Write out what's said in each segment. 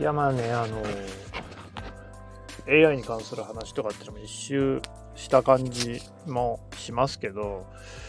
いやまあね、AI に関する話とかっていうのも一周した感じもしますけど、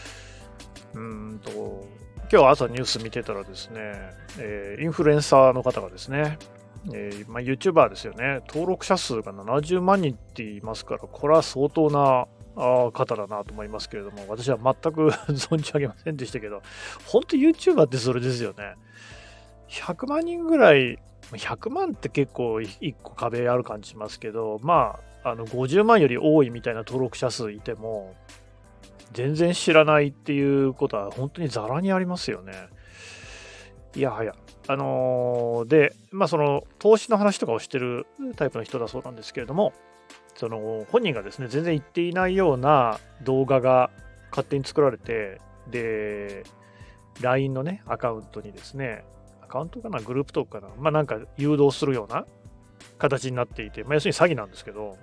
今日朝ニュース見てたらですね、インフルエンサーの方がですね、YouTuber ですよね、登録者数が70万人って言いますから、これは相当な方だなと思いますけれども、私は全く存じ上げませんでしたけど、本当 YouTuber ってそれですよね。100万人ぐらい、100万って結構1個壁ある感じしますけど、50万より多いみたいな登録者数いても、全然知らないっていうことは本当にザラにありますよね。いやはや。その投資の話とかをしてるタイプの人だそうなんですけれども、その本人がですね、全然言っていないような動画が勝手に作られて、で、LINE のね、アカウントにですね、アカウントかな、グループトークかな、なんか誘導するような形になっていて、要するに詐欺なんですけど、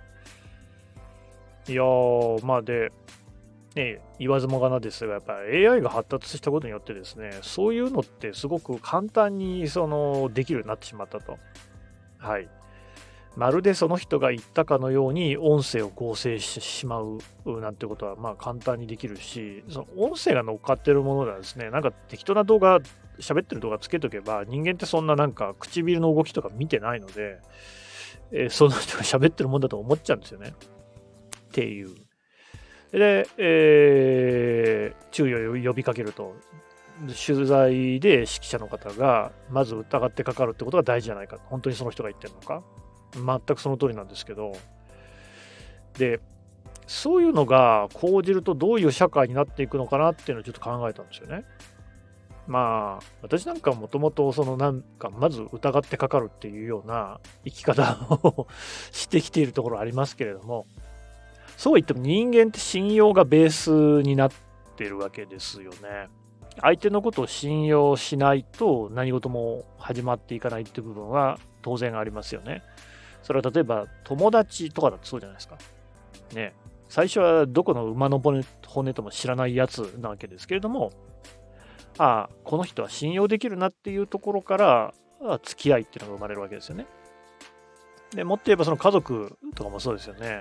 いやー、言わずもがなですが、やっぱり AI が発達したことによってですね、そういうのってすごく簡単にできるようになってしまったと。はい。まるでその人が言ったかのように音声を合成してしまうなんてことは簡単にできるし、その音声が乗っかってるものではですね、なんか適当な動画、喋ってる動画つけとけば、人間ってそんななんか唇の動きとか見てないので、その人が喋ってるもんだと思っちゃうんですよね。っていう。で、注意を呼びかけると、取材で指揮者の方が、まず疑ってかかるってことが大事じゃないか。本当にその人が言ってるのか。全くその通りなんですけど、で、そういうのが講じるとどういう社会になっていくのかなっていうのをちょっと考えたんですよね。私なんかもともとまず疑ってかかるっていうような生き方をしてきているところありますけれども、そう言っても人間って信用がベースになっているわけですよね。相手のことを信用しないと何事も始まっていかないっていう部分は当然ありますよね。それは例えば友達とかだとそうじゃないですか。ね。最初はどこの馬の骨とも知らないやつなわけですけれども、この人は信用できるなっていうところから付き合いっていうのが生まれるわけですよね。で、もっと言えばその家族とかもそうですよね。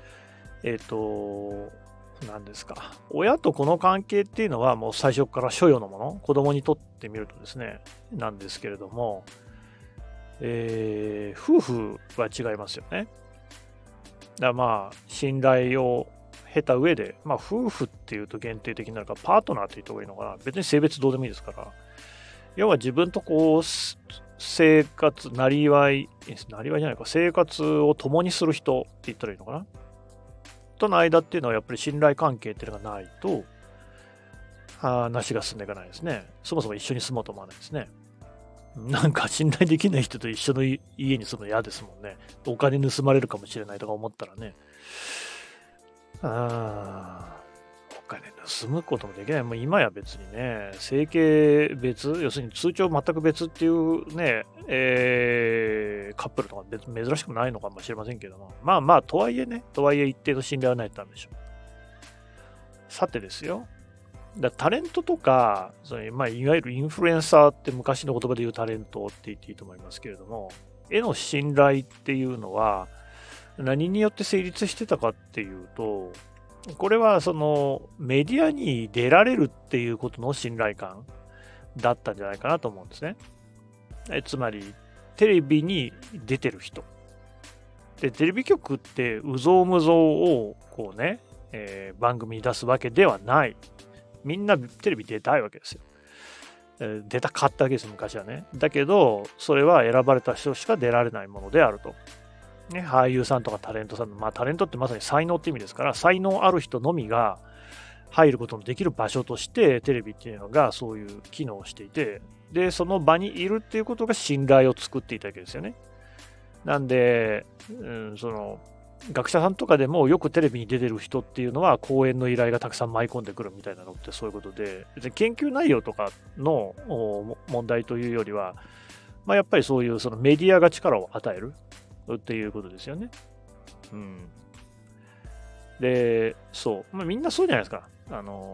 何ですか。親と子の関係っていうのはもう最初から所有のもの、子供にとってみるとですね、なんですけれども、夫婦は違いますよね。だから信頼を経た上で、夫婦っていうと限定的になるから、パートナーって言った方がいいのかな。別に性別どうでもいいですから。要は自分と生活、なりわいじゃないか、生活を共にする人って言ったらいいのかな。との間っていうのはやっぱり信頼関係っていうのがないと、話が進んでいかないですね。そもそも一緒に住もうと思わないですね。なんか信頼できない人と一緒の家に住むの嫌ですもんね。お金盗まれるかもしれないとか思ったらね。お金盗むこともできない。もう今や別にね、生計別、要するに通帳全く別っていうね、カップルとか珍しくもないのかもしれませんけども。とはいえ一定の信頼はないとダメでしょう。さてですよ。タレントとか、いわゆるインフルエンサーって昔の言葉で言うタレントって言っていいと思いますけれども、絵の信頼っていうのは何によって成立してたかっていうと、これはメディアに出られるっていうことの信頼感だったんじゃないかなと思うんですね。つまり、テレビに出てる人。で、テレビ局ってうぞうむぞうを番組に出すわけではない。みんなテレビ出たいわけですよ。出たかったわけですよ、昔はね。だけど、それは選ばれた人しか出られないものであると。ね、俳優さんとかタレントさんの、タレントってまさに才能って意味ですから、才能ある人のみが入ることのできる場所として、テレビっていうのがそういう機能をしていて、で、その場にいるっていうことが信頼を作っていたわけですよね。なんで、学者さんとかでもよくテレビに出てる人っていうのは講演の依頼がたくさん舞い込んでくるみたいなのってそういうことで、別に研究内容とかの問題というよりは、やっぱりそういうメディアが力を与えるっていうことですよね。で、みんなそうじゃないですか。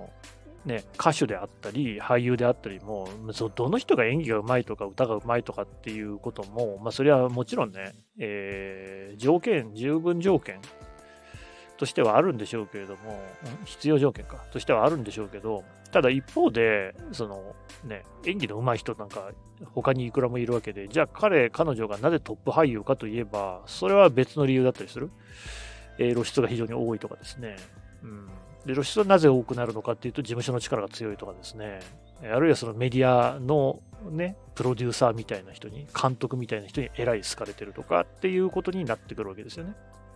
ね、歌手であったり俳優であったりも、どの人が演技がうまいとか歌がうまいとかっていうことも、それはもちろんね、十分条件としてはあるんでしょうけれども、必要条件かとしてはあるんでしょうけど、ただ一方で、演技の上手い人なんか他にいくらもいるわけで、じゃあ彼女がなぜトップ俳優かといえば、それは別の理由だったりする。露出が非常に多いとかですね。で露出はなぜ多くなるのかっていうと、事務所の力が強いとかですね。あるいはそのメディアのね、プロデューサーみたいな人に、監督みたいな人にえらい好かれてるとかっていうことになってくるわけですよね。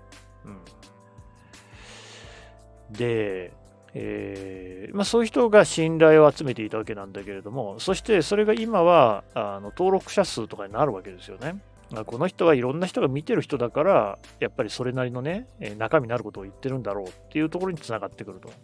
で、そういう人が信頼を集めていたわけなんだけれども、そしてそれが今は登録者数とかになるわけですよね。この人はいろんな人が見てる人だから、やっぱりそれなりのね、中身のあることを言ってるんだろうっていうところにつながってくると。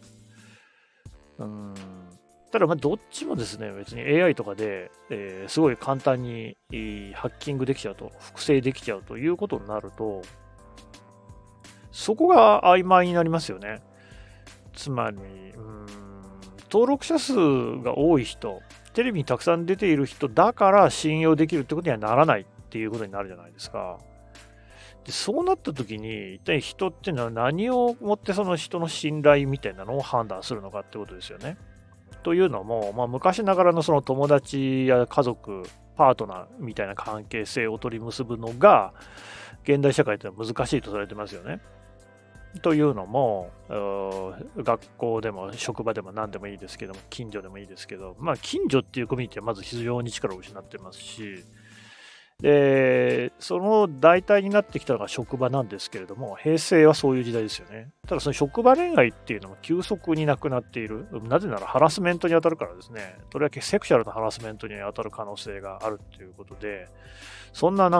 ただどっちもですね、別に AI とかで、すごい簡単にハッキングできちゃうと、複製できちゃうということになると、そこが曖昧になりますよね。つまり、登録者数が多い人、テレビにたくさん出ている人だから信用できるってことにはならないっていうことになるじゃないですか。でそうなった時に、一体人っていうのは何をもってその人の信頼みたいなのを判断するのかってことですよね。というのも、昔ながらのその友達や家族、パートナーみたいな関係性を取り結ぶのが、現代社会ってのは難しいとされてますよね。というのも、学校でも職場でも何でもいいですけども、近所でもいいですけど、近所っていうコミュニティはまず非常に力を失ってますし、で、その代替になってきたのが職場なんですけれども、平成はそういう時代ですよね。ただその職場恋愛っていうのも急速になくなっている。なぜならハラスメントに当たるからですね。とりわけセクシャルなハラスメントに当たる可能性があるっていうことで、そんな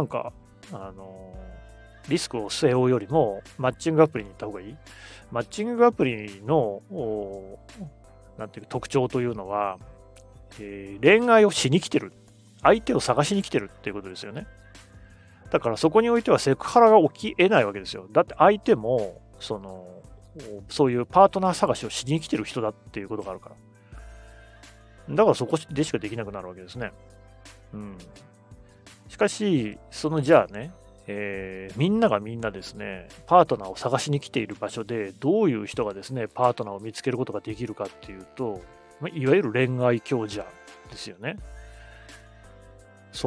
リスクを背負うよりも、マッチングアプリに行った方がいい。マッチングアプリの、特徴というのは、恋愛をしに来てる。相手を探しに来てるっていうことですよね。だからそこにおいてはセクハラが起き得ないわけですよ。だって相手も、そういうパートナー探しをしに来てる人だっていうことがあるから。だからそこでしかできなくなるわけですね。しかし、じゃあね、みんながみんなですね、パートナーを探しに来ている場所で、どういう人がですね、パートナーを見つけることができるかっていうと、いわゆる恋愛強者ですよね。い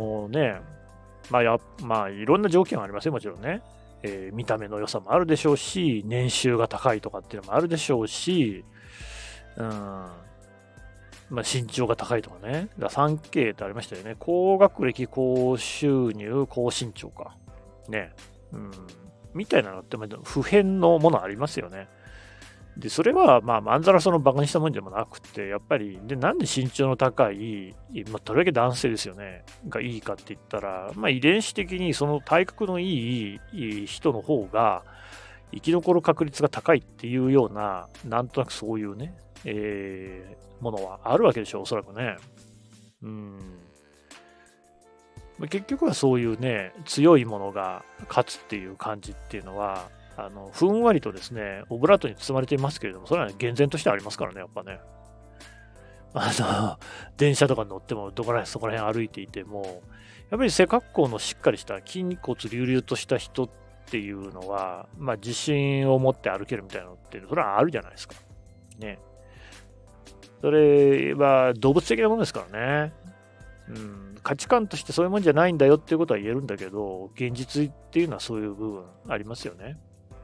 ろんな条件はありますよ、もちろんね。見た目の良さもあるでしょうし、年収が高いとかっていうのもあるでしょうし、身長が高いとかね。3K ってありましたよね。高学歴、高収入、高身長か。ね。みたいなのって普遍のものありますよね。で、それは、まんざらその馬鹿にしたもんでもなくて、やっぱり、なんで身長の高い、とりわけ男性ですよね、がいいかって言ったら、遺伝子的にその体格のいい人の方が、生き残る確率が高いっていうような、なんとなくそういうね、ものはあるわけでしょう、おそらくね。結局はそういうね、強いものが勝つっていう感じっていうのは、ふんわりとですね、オブラートに包まれていますけれども、それは、厳然としてありますからね、やっぱね。電車とか乗っても、そこら辺歩いていても、やっぱり背格好のしっかりした筋骨隆々とした人っていうのは、自信を持って歩けるみたいなのって、それはあるじゃないですか。ね。それは動物的なものですからね。価値観としてそういうもんじゃないんだよっていうことは言えるんだけど、現実っていうのはそういう部分ありますよね。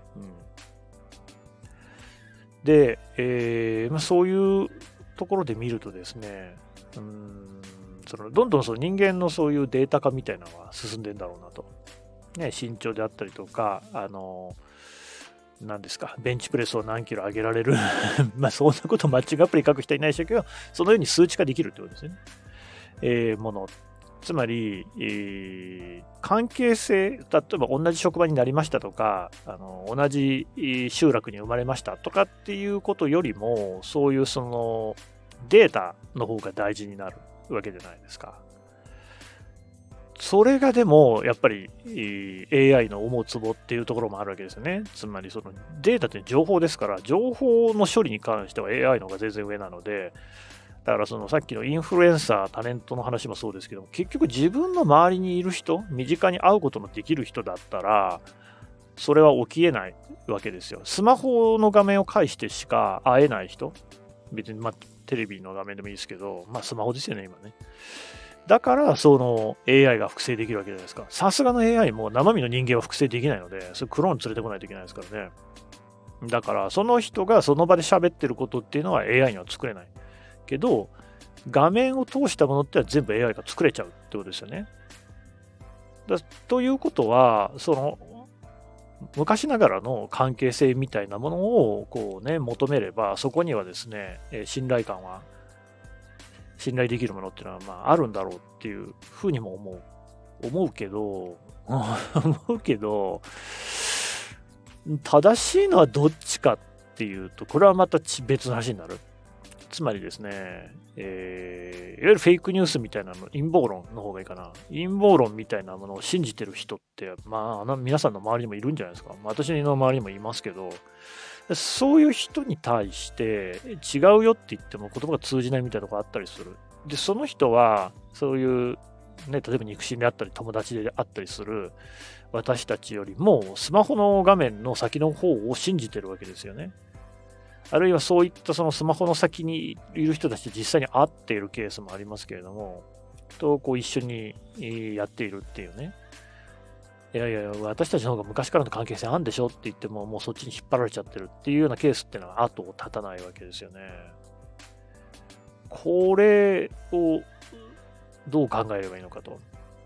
で、そういうところで見るとですね、どんどん人間のそういうデータ化みたいなのが進んでんだろうなと。ね、身長であったりとか、何ですか、ベンチプレスを何キロ上げられるそんなことマッチングアプリ書く人いないでしょうけど、そのように数値化できるってことですよね。もの。つまり、関係性、例えば同じ職場になりましたとか、同じ集落に生まれましたとかっていうことよりも、そういうデータの方が大事になるわけじゃないですか。 それがでも、やっぱり AI の思うツボっていうところもあるわけですよね。つまり、そのデータって情報ですから、情報の処理に関しては AI の方が全然上なので、だからそのさっきのインフルエンサー、タレントの話もそうですけども、結局自分の周りにいる人、身近に会うことのできる人だったら、それは起きえないわけですよ。スマホの画面を介してしか会えない人、別にテレビの画面でもいいですけど、スマホですよね、今ね。だから、その AI が複製できるわけじゃないですか。さすがの AI も生身の人間は複製できないので、それクローン連れてこないといけないですからね。だから、その人がその場で喋ってることっていうのは AI には作れない。けど、画面を通したものってのは全部 AI が作れちゃうってことですよね。ということは、その、昔ながらの関係性みたいなものをこうね、求めれば、そこにはですね、信頼できるものっていうのはあるんだろうっていうふうにも思うけど、正しいのはどっちかっていうと、これはまた別の話になる。つまりですね、いわゆるフェイクニュースみたいなの、陰謀論の方がいいかな。陰謀論みたいなものを信じてる人って、皆さんの周りにもいるんじゃないですか。私の周りにもいますけど、そういう人に対して違うよって言っても言葉が通じないみたいなとこあったりする。で、その人は、そういう、ね、例えば肉親であったり友達であったりする私たちよりもスマホの画面の先の方を信じてるわけですよね。あるいはそういったそのスマホの先にいる人たちと実際に会っているケースもありますけれども、こう一緒にやっているっていうね。いやいや、私たちの方が昔からの関係性あるんでしょって言っても、もうそっちに引っ張られちゃってるっていうようなケースっていうのは後を絶たないわけですよね。これをどう考えればいいのかと。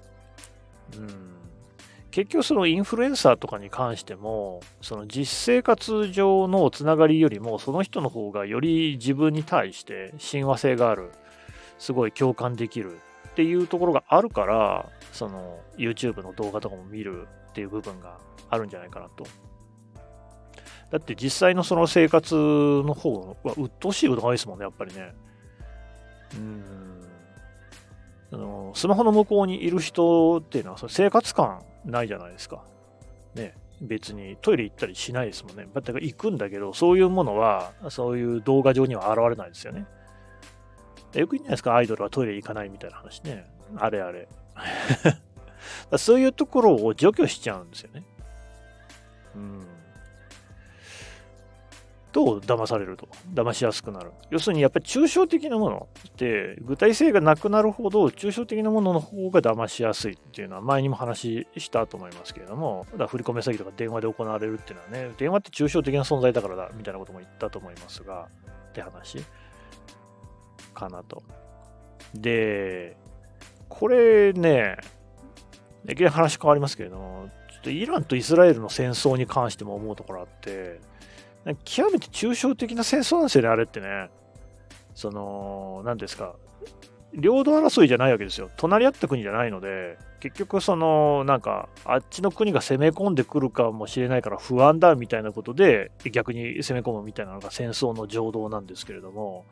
結局そのインフルエンサーとかに関しても、その実生活上のつながりよりも、その人の方がより自分に対して親和性がある、すごい共感できるっていうところがあるから、その YouTube の動画とかも見るっていう部分があるんじゃないかなと。だって実際のその生活の方は鬱陶しいことが多いですもんね、やっぱりね。スマホの向こうにいる人っていうのはその生活感ないじゃないですか。ね。別にトイレ行ったりしないですもんね。だって行くんだけど、そういうものは、そういう動画上には現れないですよね。よく言うんじゃないですか、アイドルはトイレ行かないみたいな話ね。あれあれ。そういうところを除去しちゃうんですよね。と騙されると。騙しやすくなる。要するにやっぱり抽象的なものって具体性がなくなるほど抽象的なものの方が騙しやすいっていうのは前にも話したと思いますけれども、だから振り込め詐欺とか電話で行われるっていうのはね、電話って抽象的な存在だからだみたいなことも言ったと思いますが、って話かなと。で、これね、いきなり話変わりますけれども、ちょっとイランとイスラエルの戦争に関しても思うところあって、極めて抽象的な戦争なんですよね、あれってね。何ですか、領土争いじゃないわけですよ。隣り合った国じゃないので、結局あっちの国が攻め込んでくるかもしれないから不安だみたいなことで、逆に攻め込むみたいなのが戦争の情動なんですけれども、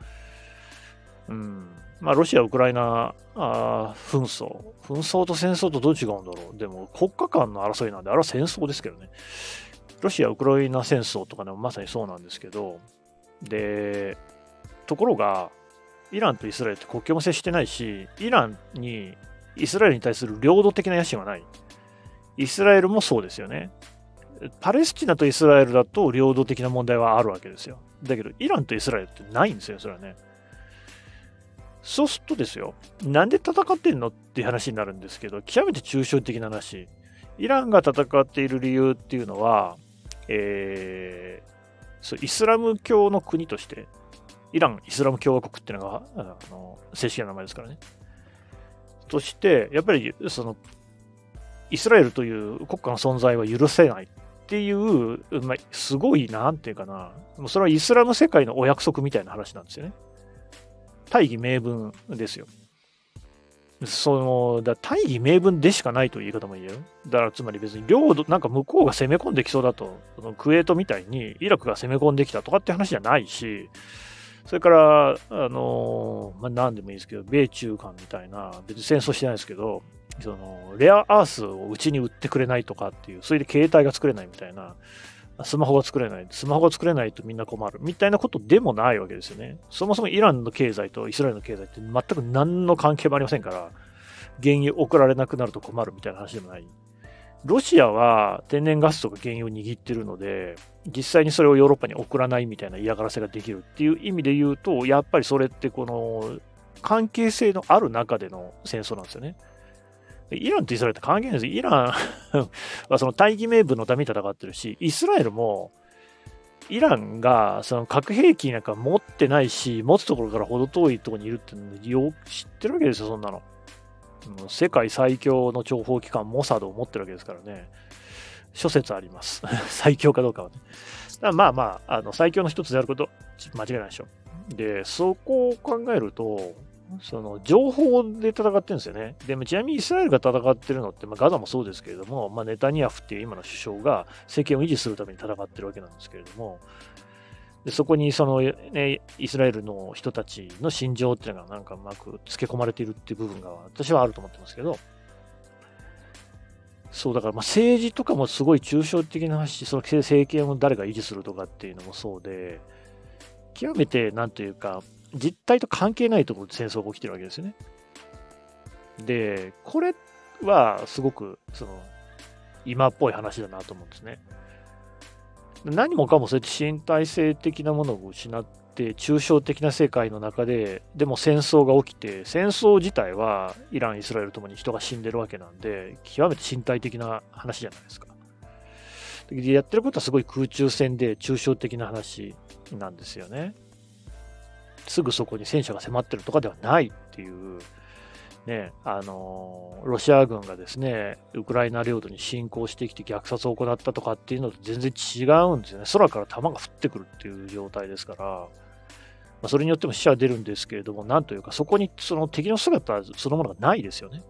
ロシア・ウクライナ紛争と戦争とどう違うんだろう。でも国家間の争いなんで、あれは戦争ですけどね。ロシア・ウクライナ戦争とかでもまさにそうなんですけど、で、ところが、イランとイスラエルって国境も接してないし、イランに、イスラエルに対する領土的な野心はない。イスラエルもそうですよね。パレスチナとイスラエルだと領土的な問題はあるわけですよ。だけど、イランとイスラエルってないんですよ、それはね。そうするとですよ、なんで戦ってんのっていう話になるんですけど、極めて抽象的な話。イランが戦っている理由っていうのは、イスラム教の国として、イラン・イスラム共和国っていうのが正式な名前ですからね。として、やっぱりイスラエルという国家の存在は許せないっていう、すごい、なんていうかな、それはイスラム世界のお約束みたいな話なんですよね。大義名分ですよ。大義名分でしかないという言い方も言える。だからつまり別に領土、向こうが攻め込んできそうだと、クウェートみたいにイラクが攻め込んできたとかって話じゃないし、それから、何でもいいですけど、米中間みたいな、別に戦争してないですけど、 そのレアアースをうちに売ってくれないとかっていう、それで携帯が作れないみたいな、スマホが作れないとみんな困るみたいなことでもないわけですよね。そもそもイランの経済とイスラエルの経済って全く何の関係もありませんから、原油送られなくなると困るみたいな話でもない。ロシアは天然ガスとか原油を握ってるので、実際にそれをヨーロッパに送らないみたいな嫌がらせができるっていう意味で言うと、やっぱりそれってこの関係性のある中での戦争なんですよね。イランとイスラエルって関係ないです。イランはその大義名分のために戦ってるし、イスラエルもイランがその核兵器なんか持ってないし、持つところから程遠いところにいるってよく知ってるわけですよ、そんなの。世界最強の諜報機関、モサドを持ってるわけですからね。諸説あります。最強かどうかはね。まあまあ、最強の一つであること、間違いないでしょ。で、そこを考えると、その情報で戦ってるんですよね。でもちなみにイスラエルが戦ってるのって、ガザもそうですけれども、ネタニヤフっていう今の首相が政権を維持するために戦ってるわけなんですけれども、でそこにその、ね、イスラエルの人たちの心情っていうのがなんかうまくつけ込まれているっていう部分が私はあると思ってますけど、そうだから政治とかもすごい抽象的な話、その政権を誰が維持するとかっていうのもそうで、極めてなんというか、実態と関係ないところで戦争が起きてるわけですよね。で、これはすごくその今っぽい話だなと思うんですね。何もかもそうやって身体性的なものを失って、抽象的な世界の中で、でも戦争が起きて、戦争自体はイラン、イスラエルともに人が死んでるわけなんで、極めて身体的な話じゃないですか。でやってることはすごい空中戦で抽象的な話なんですよね。すぐそこに戦車が迫ってるとかではないっていう、ね、ロシア軍がですね、ウクライナ領土に侵攻してきて虐殺を行ったとかっていうのと全然違うんですよね。空から弾が降ってくるっていう状態ですから、それによっても死者は出るんですけれども、なんというか、そこにその敵の姿そのものがないですよね。だ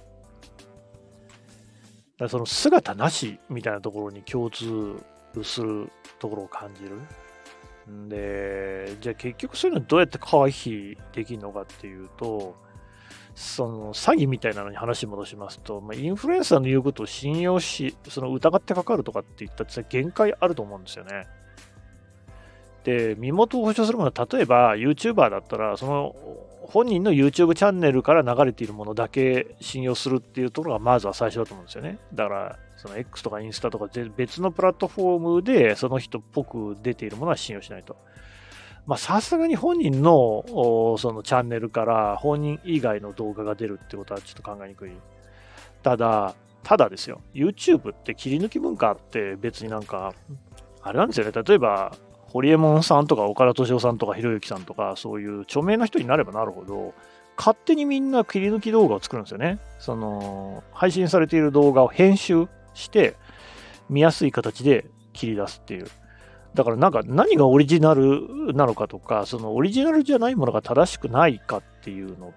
からその姿なしみたいなところに共通するところを感じる。で、じゃあ結局そういうのどうやって回避できるのかっていうと、その詐欺みたいなのに話戻しますと、インフルエンサーの言うことを信用し、その疑ってかかるとかって言ったって限界あると思うんですよね。で、身元を保証するものは、例えば YouTuber だったら、その本人の YouTube チャンネルから流れているものだけ信用するっていうところがまずは最初だと思うんですよね。だから、その X とかインスタとか別のプラットフォームでその人っぽく出ているものは信用しないと。さすがに本人のそのチャンネルから本人以外の動画が出るってことはちょっと考えにくい。ただですよ、YouTube って切り抜き文化って別になんか、あれなんですよね。例えば、ホリエモンさんとか岡田斗司夫さんとかひろゆきさんとか、そういう著名な人になればなるほど、勝手にみんな切り抜き動画を作るんですよね。その、配信されている動画を編集して、見やすい形で切り出すっていう。だからなんか何がオリジナルなのかとか、そのオリジナルじゃないものが正しくないかっていうのって、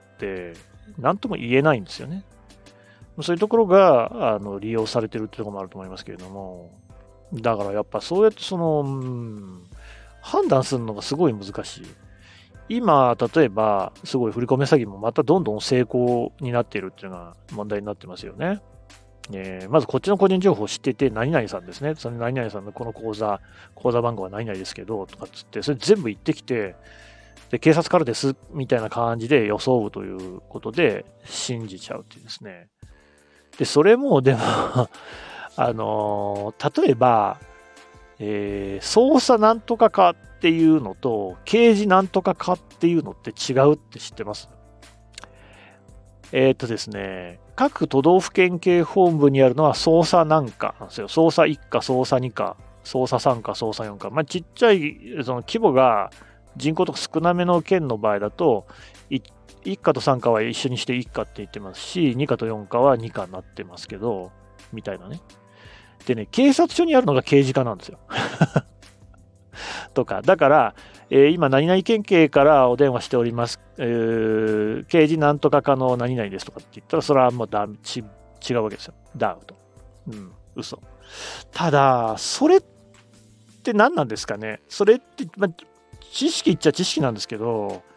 何とも言えないんですよね。そういうところが利用されてるってところもあると思いますけれども、だからやっぱそうやってその、判断するのがすごい難しい。今、例えば、すごい振り込め詐欺もまたどんどん成功になっているっていうのが問題になってますよね。まずこっちの個人情報を知ってて、何々さんですね。その何々さんのこの口座番号は何々ですけど、とかっつって、それ全部言ってきて、で、警察からですみたいな感じで装うということで信じちゃうっていうですね。で、それも、でも例えば、捜査なんとかかっていうのと、刑事なんとかかっていうのって違うって知ってます？ですね、各都道府県警本部にあるのは捜査何課なんですよ。捜査1課、捜査2課、捜査3課、捜査4課。ちっちゃいその規模が人口とか少なめの県の場合だと、1課と3課は一緒にして1課って言ってますし、2課と4課は2課になってますけど、みたいなね。でね、警察署にあるのが刑事課なんですよ。とか、だから、今、何々県警からお電話しております。刑事なんとか課の何々ですとかって言ったら、それはもう違うわけですよ。ダウト。嘘。ただ、それって何なんですかね。それって、知識っちゃ知識なんですけど、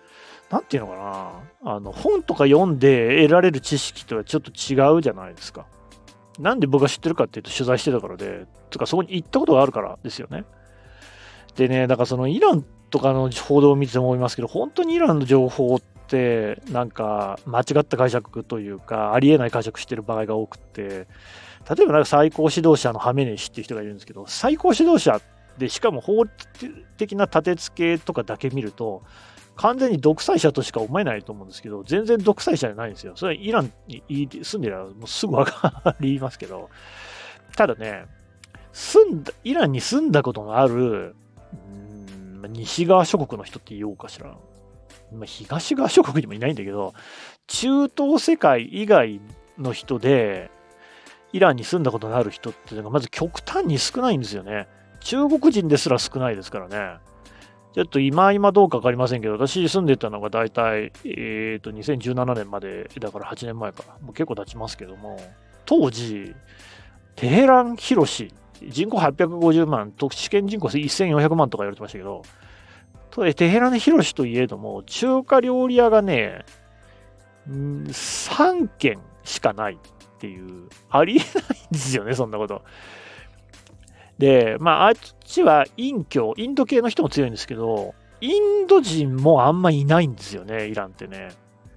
なんていうのかな、本とか読んで得られる知識とはちょっと違うじゃないですか。なんで僕が知ってるかっていうと取材してたからで、とかそこに行ったことがあるからですよね。でね、だからそのイランとかの報道を見てて思いますけど、本当にイランの情報ってなんか間違った解釈というか、ありえない解釈してる場合が多くって、例えばなんか最高指導者のハメネイ師っていう人がいるんですけど、最高指導者でしかも法的な立て付けとかだけ見ると、完全に独裁者としか思えないと思うんですけど、全然独裁者じゃないんですよ。それはイランに住んでるらもうすぐわかりますけど、ただね、イランに住んだことのある、西側諸国の人って言おうかしら。東側諸国にもいないんだけど、中東世界以外の人で、イランに住んだことのある人っていうのがまず極端に少ないんですよね。中国人ですら少ないですからね。ちょっと今どうか分かりませんけど、私住んでたのが大体、2017年まで、だから8年前か。もう結構経ちますけども、当時、テヘラン広し、人口850万、都市圏人口1400万とか言われてましたけど、テヘラン広しといえども、中華料理屋がね、3軒しかないっていう、ありえないんですよね、そんなこと。で、あっちはインド系の人も強いんですけど、インド人もあんまいないんですよね、イランってね。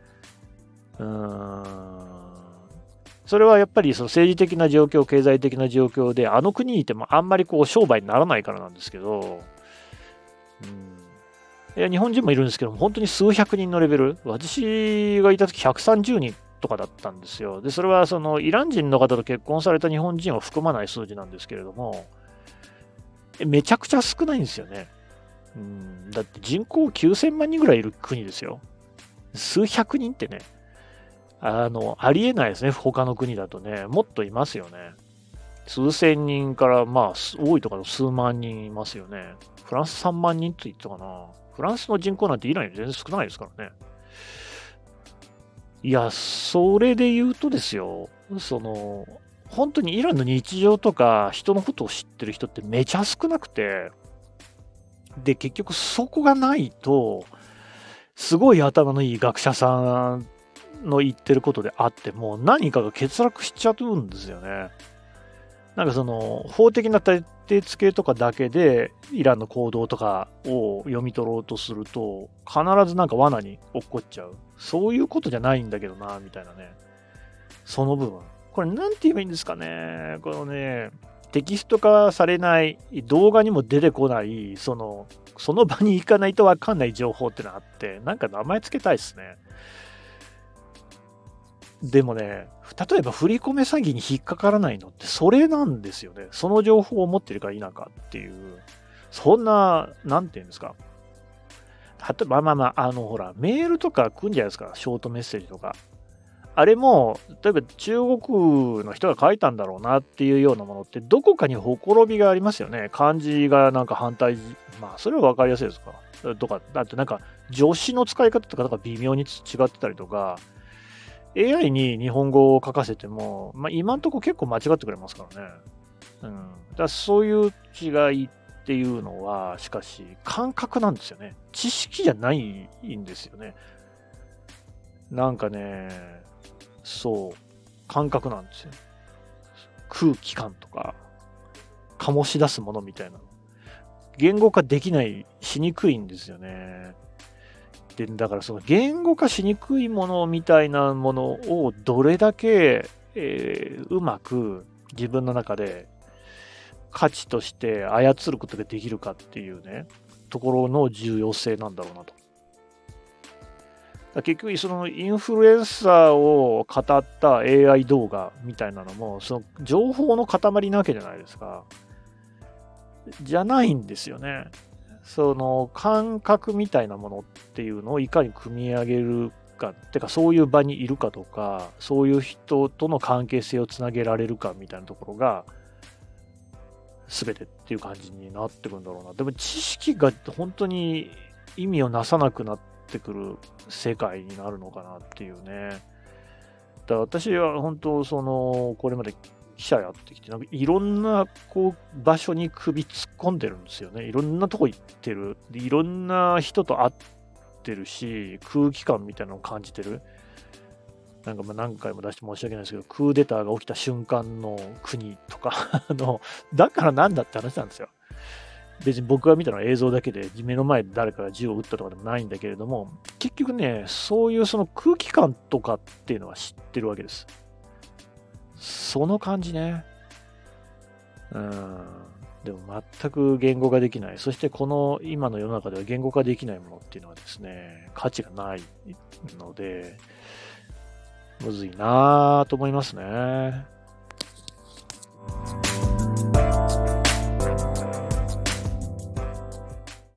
それはやっぱりその政治的な状況、経済的な状況で、あの国にいてもあんまりこう商売にならないからなんですけど、いや日本人もいるんですけど、本当に数百人のレベル、私がいた時130人とかだったんですよ。で、それはそのイラン人の方と結婚された日本人を含まない数字なんですけれども、めちゃくちゃ少ないんですよね。だって人口9000万人ぐらいいる国ですよ。数百人ってね、ありえないですね。他の国だとね、もっといますよね。数千人から、多いところ数万人いますよね。フランス3万人と言ったかな。フランスの人口なんてイランより全然少ないですからね。いや、それで言うとですよ、本当にイランの日常とか人のことを知ってる人ってめちゃ少なくて、で、結局そこがないと、すごい頭のいい学者さんの言ってることであっても、何かが欠落しちゃうんですよね。なんかその、法的な立て付けとかだけで、イランの行動とかを読み取ろうとすると、必ずなんか罠に落っこっちゃう。そういうことじゃないんだけどな、みたいなね。その部分。これなんて言えばいいんですかね。このね、テキスト化されない、動画にも出てこない、その場に行かないとわかんない情報ってのがあって、なんか名前つけたいですね。でもね、例えば振り込め詐欺に引っかからないのってそれなんですよね。その情報を持ってるか否かっていう、そんな、なんていうんですか。例えば、ほら、メールとか来るんじゃないですか。ショートメッセージとか。あれも、例えば中国の人が書いたんだろうなっていうようなものって、どこかにほころびがありますよね。漢字がなんか反対、それは分かりやすいですか。とか、だってなんか、助詞の使い方とか微妙に違ってたりとか、AI に日本語を書かせても、今んとこ結構間違ってくれますからね。だそういう違いっていうのは、しかし、感覚なんですよね。知識じゃないんですよね。なんかね、そう、感覚なんですよ。空気感とか、醸し出すものみたいな。言語化できない、しにくいんですよね。で、だからその言語化しにくいものみたいなものをどれだけ、うまく自分の中で価値として操ることができるかっていうね、ところの重要性なんだろうなと。結局そのインフルエンサーを語った AI 動画みたいなのもその情報の塊なわけじゃないですか。じゃないんですよね。その感覚みたいなものっていうのをいかに組み上げるかってかそういう場にいるかとかそういう人との関係性をつなげられるかみたいなところが全てっていう感じになってくるんだろうな。でも知識が本当に意味をなさなくなってくる世界になるのかなっていうね。だから私は本当これまで記者やってきて、なんかいろんな場所に首突っ込んでるんですよね。いろんなとこ行ってる。でいろんな人と会っってるし、空気感みたいなのを感じてる。なんかまあ何回も出して申し訳ないですけど、クーデターが起きた瞬間の国とかだからなんだって話なんですよ。別に僕が見たのは映像だけで、目の前で誰かが銃を撃ったとかでもないんだけれども、結局ね、そういうその空気感とかっていうのは知ってるわけです。その感じね。うん。でも全く言語化できない。そしてこの今の世の中では言語化できないものっていうのはですね、価値がないので、むずいなぁと思いますね。